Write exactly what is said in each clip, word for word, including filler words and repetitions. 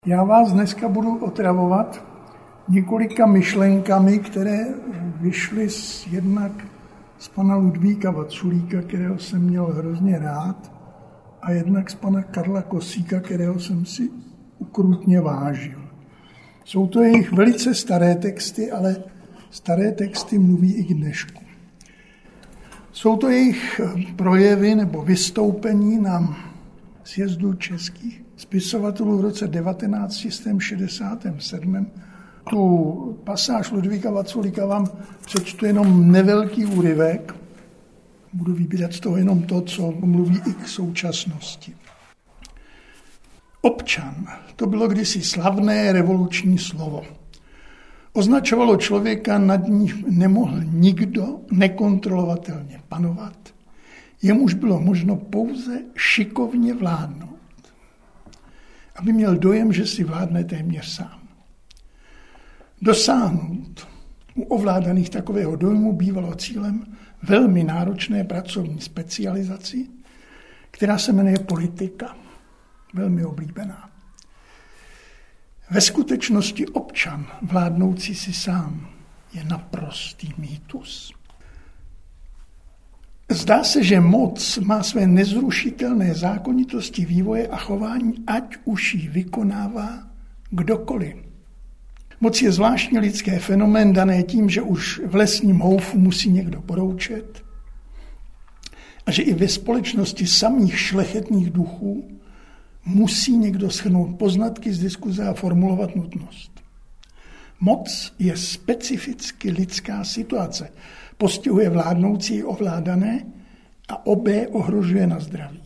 Já vás dneska budu otravovat několika myšlenkami, které vyšly z, jednak z pana Ludvíka Vaculíka, kterého jsem měl hrozně rád, a jednak z pana Karla Kosíka, kterého jsem si ukrutně vážil. Jsou to jejich velice staré texty, ale staré texty mluví i k dnešku. Jsou to jejich projevy nebo vystoupení na sjezdu českých spisovatelů v roce devatenáct set šedesát sedm. Tu pasáž Ludvíka Vaculíka vám přečtu jenom nevelký úryvek. Budu vybírat z toho jenom to, co mluví i k současnosti. Občan, to bylo kdysi slavné revoluční slovo. Označovalo člověka, nad ní nemohl nikdo nekontrolovatelně panovat. Jemuž bylo možno pouze šikovně vládnout, aby měl dojem, že si vládne téměř sám. Dosáhnout u ovládaných takového dojmu bývalo cílem velmi náročné pracovní specializaci, která se jmenuje politika, velmi oblíbená. Ve skutečnosti občan vládnoucí si sám je naprostý mýtus. Zdá se, že moc má své nezrušitelné zákonitosti vývoje a chování, ať už ji vykonává kdokoliv. Moc je zvláštně lidské fenomén dané tím, že už v lesním houfu musí někdo poroučet a že i ve společnosti samých šlechetných duchů musí někdo shrnout poznatky z diskuze a formulovat nutnost. Moc je specificky lidská situace. Postihuje vládnoucí i ovládané a obé ohrožuje na zdraví.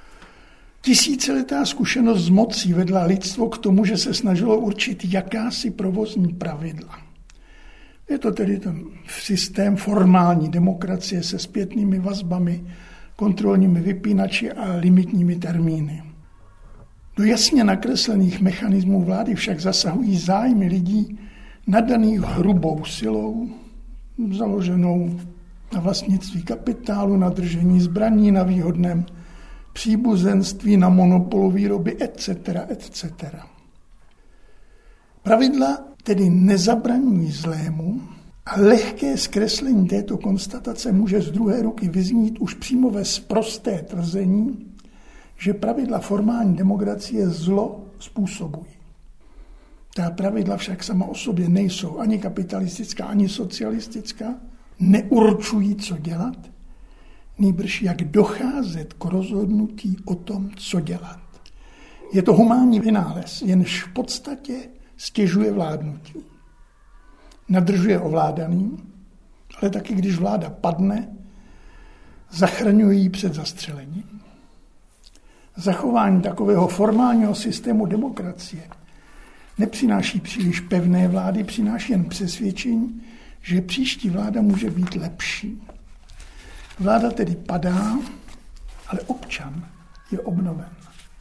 Tisíciletá zkušenost s mocí vedla lidstvo k tomu, že se snažilo určit jakási provozní pravidla. Je to tedy ten systém formální demokracie se zpětnými vazbami, kontrolními vypínači a limitními termíny. Do jasně nakreslených mechanismů vlády však zasahují zájmy lidí nadaných hrubou silou, založenou na vlastnictví kapitálu, na držení zbraní, na výhodném příbuzenství, na monopolu výroby, et cetera, et cetera. Pravidla tedy nezabraňují zlému a lehké zkreslení této konstatace může z druhé ruky vyznít už přímo ve sprosté tvrzení, že pravidla formální demokracie zlo způsobují. Ta pravidla však sama o sobě nejsou ani kapitalistická, ani socialistická, neurčují, co dělat, nýbrž jak docházet k rozhodnutí o tom, co dělat. Je to humánní vynález, jenž v podstatě stěžuje vládnutí. Nadržuje ovládaným, ale taky když vláda padne, zachraňuje ji před zastřelením. Zachování takového formálního systému demokracie nepřináší příliš pevné vlády, přináší jen přesvědčení, že příští vláda může být lepší. Vláda tedy padá, ale občan je obnoven.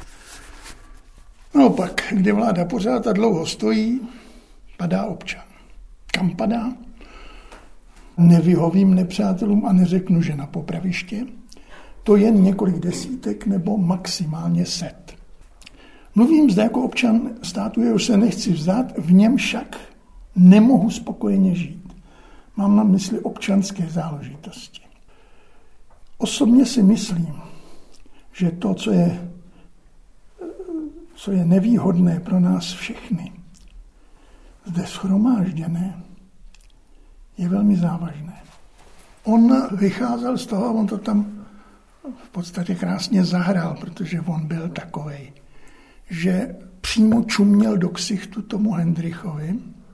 No pak, kde vláda pořád a dlouho stojí, padá občan. Kam padá? Nevyhovím nepřátelům a neřeknu, že na popraviště. To jen několik desítek nebo maximálně set. Mluvím zde jako občan státu, jehož se nechci vzdát, v něm však nemohu spokojeně žít. Mám na mysli občanské záležitosti. Osobně si myslím, že to, co je, co je nevýhodné pro nás všechny, zde shromážděné, je velmi závažné. On vycházel z toho, on to tam v podstatě krásně zahrál, protože on byl takovej, že přímo čuměl do ksichtu tomu Hendrichovi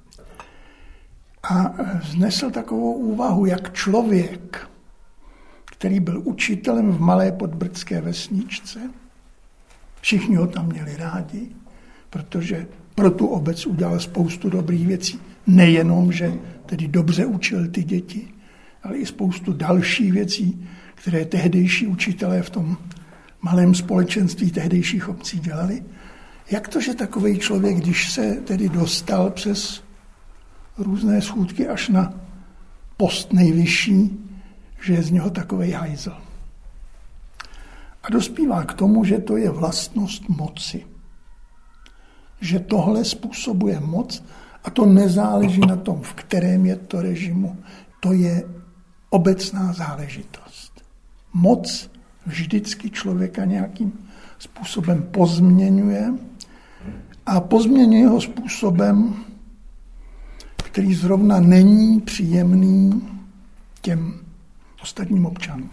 a vznesl takovou úvahu, jak člověk, který byl učitelem v malé podbrdské vesničce, všichni ho tam měli rádi, protože pro tu obec udělal spoustu dobrých věcí. Nejenom, že tedy dobře učil ty děti, ale i spoustu dalších věcí, které tehdejší učitelé v tom malém společenství tehdejších obcí dělali. Jak to, že takovej člověk, když se tedy dostal přes různé schůdky až na post nejvyšší, že je z něho takovej hajzl. A dospívá k tomu, že to je vlastnost moci. že tohle způsobuje moc a to nezáleží na tom, v kterém je to režimu. To je obecná záležitost. Moc vždycky člověka nějakým způsobem pozměňuje a pozměňuje ho způsobem, který zrovna není příjemný těm ostatním občanům.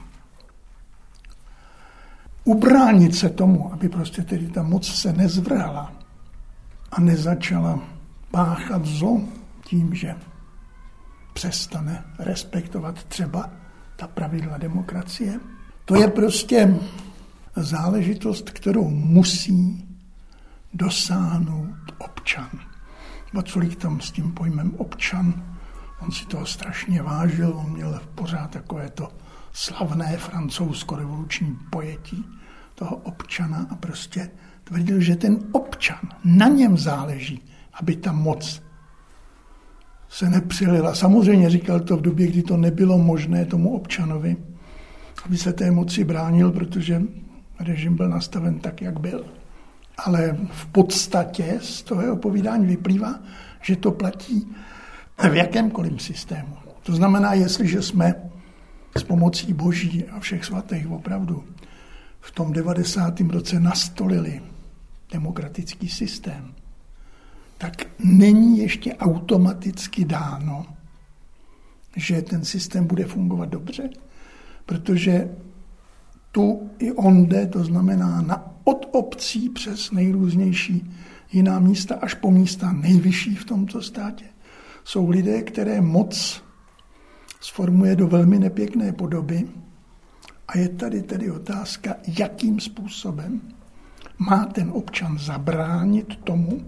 Ubránit se tomu, aby prostě tedy ta moc se nezvrhla a nezačala páchat zlo tím, že přestane respektovat třeba ta pravidla demokracie. To je prostě záležitost, kterou musí dosáhnout občan. Vaculík tam s tím pojmem občan, on si toho strašně vážil, on měl pořád takové to slavné francouzsko-revoluční pojetí toho občana a prostě tvrdil, že ten občan, na něm záleží, aby ta moc se nepřilila. Samozřejmě říkal to v době, kdy to nebylo možné tomu občanovi, aby se té moci bránil, protože režim byl nastaven tak, jak byl. Ale v podstatě z toho jeho povídání vyplývá, že to platí v jakémkoliv systému. To znamená, jestliže jsme s pomocí Boží a všech svatých opravdu v tom devadesátém roce nastolili demokratický systém, tak není ještě automaticky dáno, že ten systém bude fungovat dobře, protože tu i onde, to znamená na od obcí přes nejrůznější jiná místa až po místa nejvyšší v tomto státě, jsou lidé, které moc sformuje do velmi nepěkné podoby a je tady tedy otázka, jakým způsobem má ten občan zabránit tomu,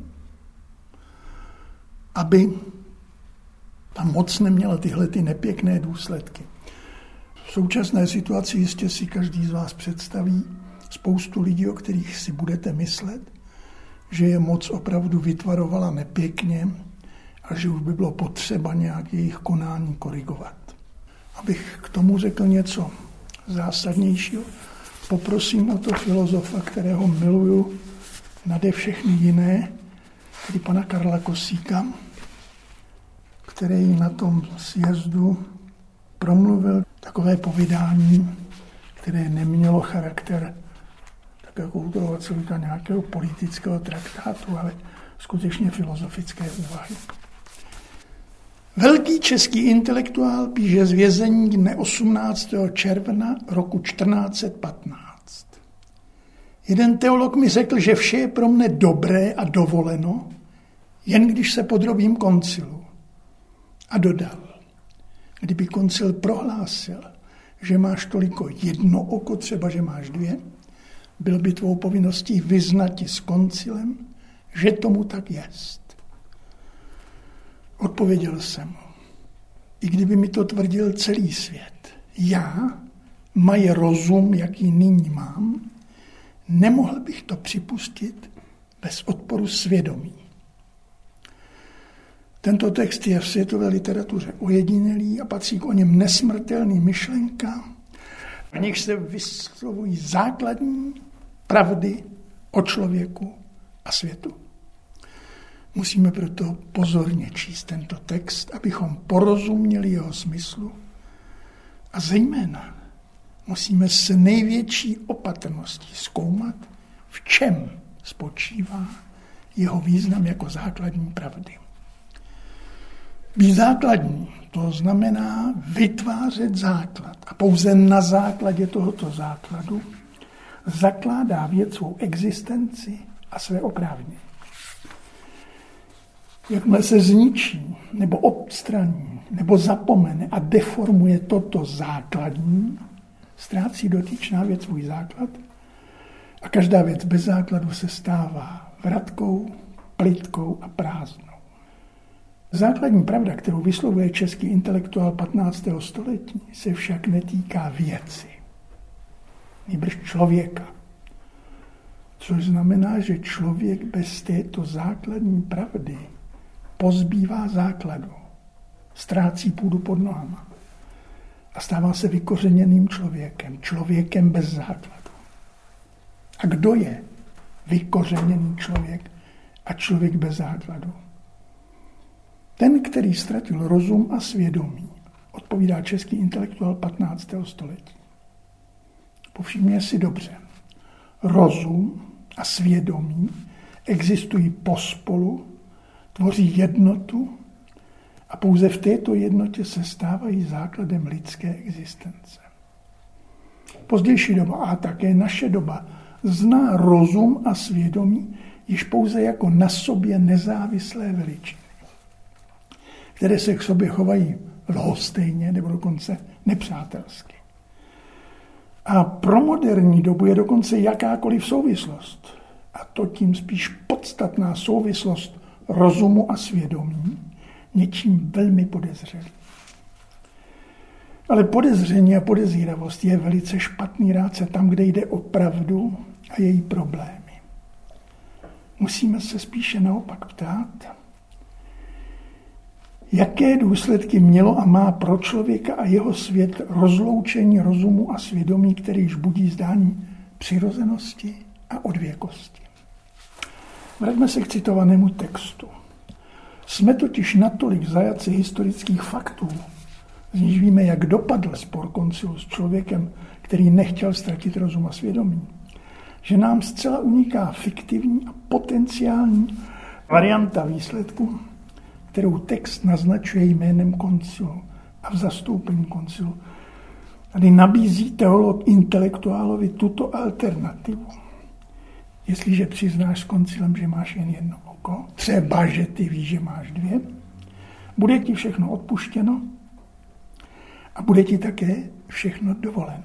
aby ta moc neměla tyhle ty nepěkné důsledky. V současné situaci jistě si každý z vás představí spoustu lidí, o kterých si budete myslet, že je moc opravdu vytvarovala nepěkně a že už by bylo potřeba nějak jejich konání korigovat. Abych k tomu řekl něco zásadnějšího, poprosím o to filozofa, kterého miluju nade všechny jiné, tedy pana Karla Kosíka, který na tom sjezdu promluvil takové povídání, které nemělo charakter tak jako u toho Vaculíka nějakého politického traktátu, ale skutečně filozofické úvahy. Velký český intelektuál píše z vězení dne osmnáctého června roku čtrnáct set patnáct. Jeden teolog mi řekl, že vše je pro mne dobré a dovoleno, jen když se podrobím koncilu. A dodal, kdyby koncil prohlásil, že máš toliko jedno oko, třeba že máš dvě, byl by tvou povinností vyznati s koncilem, že tomu tak jest. Odpověděl jsem mu, i kdyby mi to tvrdil celý svět, já, mají rozum, jaký nyní mám, nemohl bych to připustit bez odporu svědomí. Tento text je v světové literatuře ojedinělý a patří k o něm nesmrtelný myšlenka, v nich se vyslovují základní pravdy o člověku a světu. Musíme proto pozorně číst tento text, abychom porozuměli jeho smyslu a zejména musíme s největší opatrností zkoumat, v čem spočívá jeho význam jako základní pravdy. Být základní, to znamená vytvářet základ a pouze na základě tohoto základu zakládá věc svou existenci a své oprávnění. Jakmile se zničí, nebo odstraní, nebo zapomene a deformuje toto základní, ztrácí dotyčná věc svůj základ a každá věc bez základu se stává vratkou, plytkou a prázdnou. Základní pravda, kterou vyslovuje český intelektuál patnáctého století, se však netýká věci, nýbrž člověka. Což znamená, že člověk bez této základní pravdy pozbývá základu, ztrácí půdu pod nohama a stává se vykořeněným člověkem, člověkem bez základu. A kdo je vykořeněný člověk a člověk bez základu. Ten, který ztratil rozum a svědomí, odpovídá český intelektuál patnáctého století. Povšimně si dobře. Rozum a svědomí existují pospolu, tvoří jednotu a pouze v této jednotě se stávají základem lidské existence. Pozdější doba a také naše doba zná rozum a svědomí již pouze jako na sobě nezávislé veličiny, které se k sobě chovají lhostejně nebo dokonce nepřátelsky. A pro moderní dobu je dokonce jakákoliv souvislost, a to tím spíš podstatná souvislost rozumu a svědomí, něčím velmi podezřelým. Ale podezření a podezíravost je velice špatný rádce tam, kde jde o pravdu a její problémy. Musíme se spíše naopak ptát, jaké důsledky mělo a má pro člověka a jeho svět rozloučení rozumu a svědomí, který již budí zdání přirozenosti a odvěkosti. Vraťme se k citovanému textu. Jsme totiž natolik zajatci historických faktů, z níž víme, jak dopadl spor koncilu s člověkem, který nechtěl ztratit rozum a svědomí, že nám zcela uniká fiktivní a potenciální varianta výsledku, kterou text naznačuje jménem koncilu a v zastoupení koncilu. Tady nabízí teolog intelektuálovi tuto alternativu. Jestliže přiznáš s koncilem, že máš jen jedno oko, třeba, že ty víš, že máš dvě, bude ti všechno odpuštěno a bude ti také všechno dovoleno.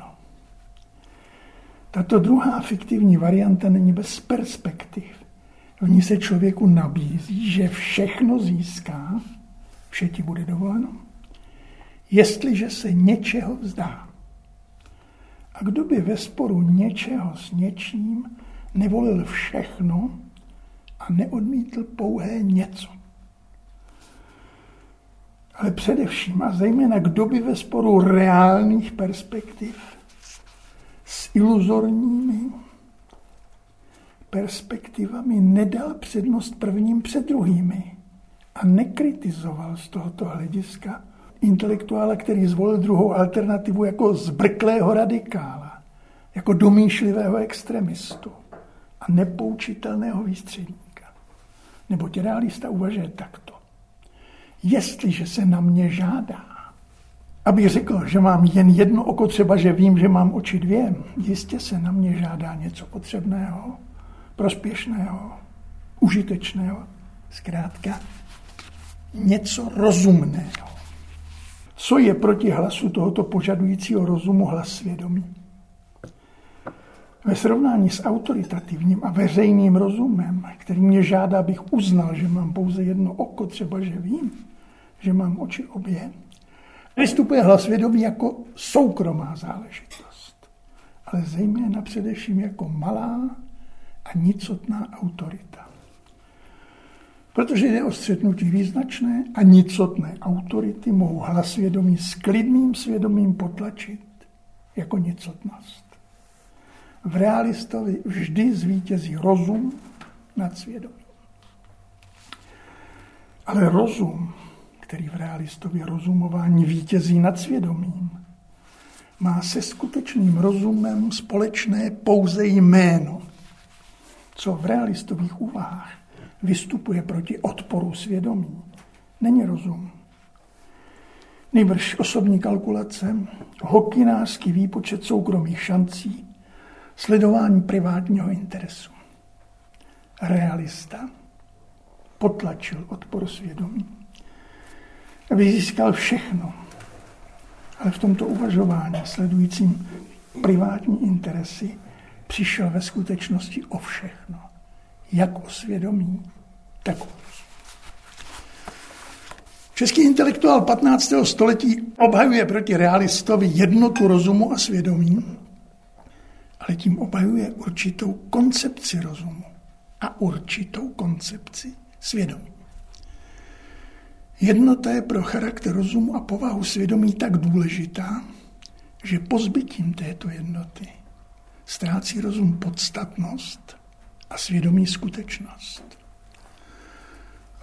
Tato druhá fiktivní varianta není bez perspektiv. V ní se člověku nabízí, že všechno získá, vše ti bude dovoleno, jestliže se něčeho vzdá. A kdo by ve sporu něčeho s něčím nevolil všechno a neodmítl pouhé něco. Ale především a zejména kdo by ve sporu reálných perspektiv s iluzorními perspektivami nedal přednost prvním před druhými a nekritizoval z tohoto hlediska intelektuála, který zvolil druhou alternativu jako zbrklého radikála, jako domýšlivého extremistu a nepoučitelného výstředníka. Neboť realista uvažuje takto. Jestliže se na mě žádá, abych řekl, že mám jen jedno oko, třeba že vím, že mám oči dvě, jistě se na mě žádá něco potřebného, prospěšného, užitečného, zkrátka něco rozumného. Co je proti hlasu tohoto požadujícího rozumu hlas svědomí? Ve srovnání s autoritativním a veřejným rozumem, který mě žádá, abych uznal, že mám pouze jedno oko, třeba že vím, že mám oči obě, vystupuje hlas svědomí jako soukromá záležitost, ale zejména především jako malá a nicotná autorita. Protože jde o střetnutí význačné a nicotné autority, mohou hlas svědomí s klidným svědomím potlačit jako nicotnost. V realistovi vždy zvítězí rozum nad svědomím. Ale rozum, který v realistově rozumování vítězí nad svědomím, má se skutečným rozumem společné pouze jméno, co v realistových úvahách vystupuje proti odporu svědomí. Není rozum. Nejbrž osobní kalkulace, hokynářský výpočet soukromých šancí, sledování privátního interesu. Realista potlačil odpor svědomí, aby získal všechno, ale v tomto uvažování sledujícím privátní interesy přišel ve skutečnosti o všechno, jak o svědomí, tak o rozumu. Český intelektuál patnáctého století obhajuje proti realistovi jednotu rozumu a svědomí, ale tím obhajuje určitou koncepci rozumu a určitou koncepci svědomí. Jednota je pro charakter rozumu a povahu svědomí tak důležitá, že pozbytím této jednoty ztrácí rozum podstatnost a svědomí skutečnost.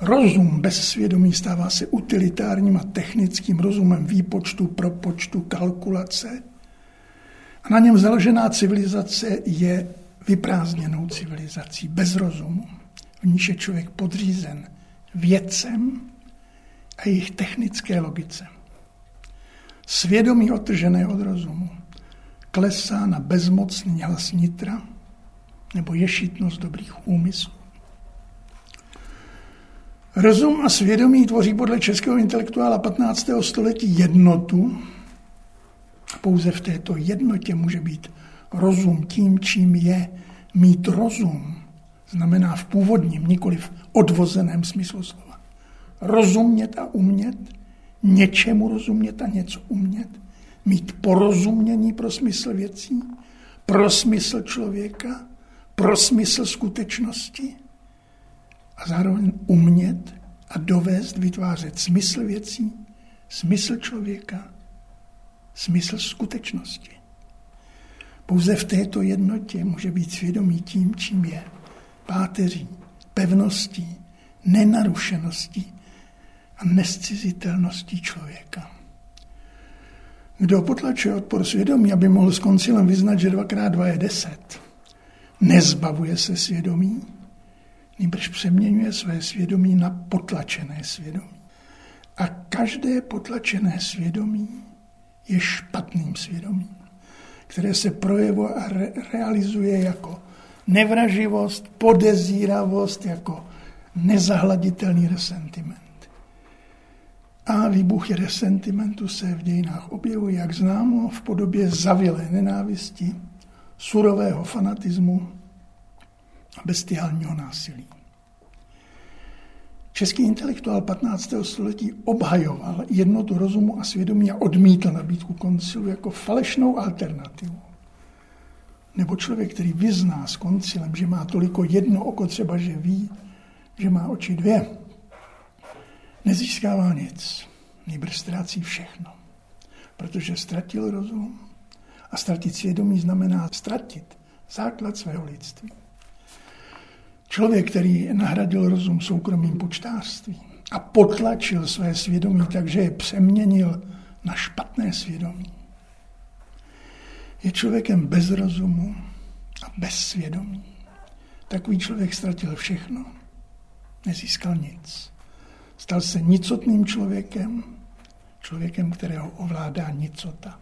Rozum bez svědomí stává se utilitárním a technickým rozumem výpočtu, propočtu, kalkulace. A na něm založená civilizace je vyprázdněnou civilizací, bez rozumu. V níž je člověk podřízen vědcem a jejich technické logice. Svědomí odtržené od rozumu klesá na bezmocný hlas nitra nebo ješitnost dobrých úmyslů. Rozum a svědomí tvoří podle českého intelektuála patnáctého století jednotu. Pouze v této jednotě může být rozum tím, čím je. Mít rozum znamená v původním, nikoli v odvozeném smyslu slova. Rozumět a umět, něčemu rozumět a něco umět, mít porozumění pro smysl věcí, pro smysl člověka, pro smysl skutečnosti a zároveň umět a dovést vytvářet smysl věcí, smysl člověka, smysl skutečnosti. Pouze v této jednotě může být svědomí tím, čím je. Páteří, pevností, nenarušeností a nescizitelností člověka. Kdo potlačuje odpor svědomí, aby mohl s koncilem vyznat, že dvakrát dva je deset, nezbavuje se svědomí, nýbrž přeměňuje své svědomí na potlačené svědomí. A každé potlačené svědomí je špatným svědomím, které se projevuje a re- realizuje jako nevraživost, podezíravost, jako nezahladitelný resentiment. A výbuchy resentimentu se v dějinách objevují, jak známo, v podobě zavilé nenávisti, surového fanatismu a bestiálního násilí. Český intelektuál patnáctého století obhajoval jednotu rozumu a svědomí a odmítl nabídku koncilu jako falešnou alternativu. Nebo člověk, který vyzná s koncilem, že má toliko jedno oko, třeba že ví, že má oči dvě, nezískává nic, nýbrž ztrácí všechno. Protože ztratil rozum a ztratit svědomí znamená ztratit základ svého lidství. Člověk, který nahradil rozum soukromým počtářstvím a potlačil své svědomí, takže je přeměnil na špatné svědomí, je člověkem bez rozumu a bez svědomí. Takový člověk ztratil všechno, nezískal nic. Stal se nicotným člověkem, člověkem, kterého ovládá nicota.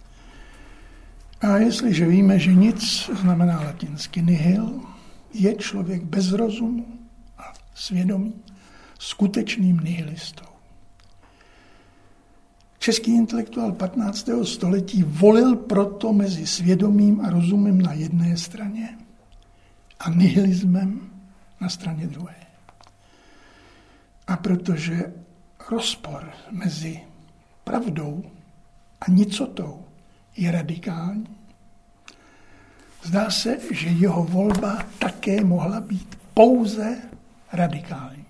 A jestliže víme, že nic znamená latinsky nihil, je člověk bez rozumu a svědomí skutečným nihilistou. Český intelektuál patnáctého století volil proto mezi svědomím a rozumem na jedné straně a nihilismem na straně druhé. A protože rozpor mezi pravdou a nicotou je radikální, zdá se, že jeho volba také mohla být pouze radikální.